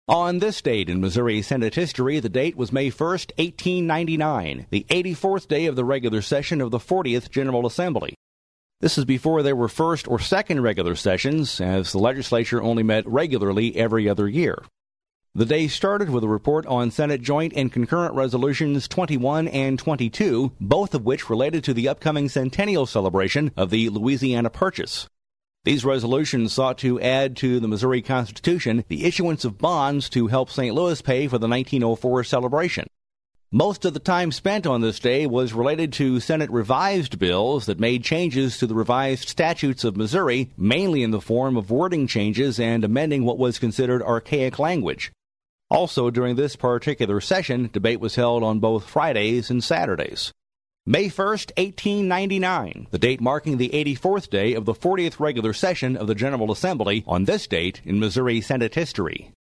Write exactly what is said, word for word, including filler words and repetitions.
On this date in Missouri Senate history, the date was May first, eighteen ninety-nine, the eighty-fourth day of the regular session of the fortieth General Assembly. This is before there were first or second regular sessions, as the legislature only met regularly every other year. The day started with a report on Senate Joint and Concurrent Resolutions twenty-one and twenty-two, both of which related to the upcoming centennial celebration of the Louisiana Purchase. These resolutions sought to add to the Missouri Constitution the issuance of bonds to help Saint Louis pay for the nineteen oh four celebration. Most of the time spent on this day was related to Senate revised bills that made changes to the revised statutes of Missouri, mainly in the form of wording changes and amending what was considered archaic language. Also, during this particular session, debate was held on both Fridays and Saturdays. May first, eighteen ninety-nine, the date marking the eighty-fourth day of the fortieth regular session of the General Assembly on this date in Missouri Senate history.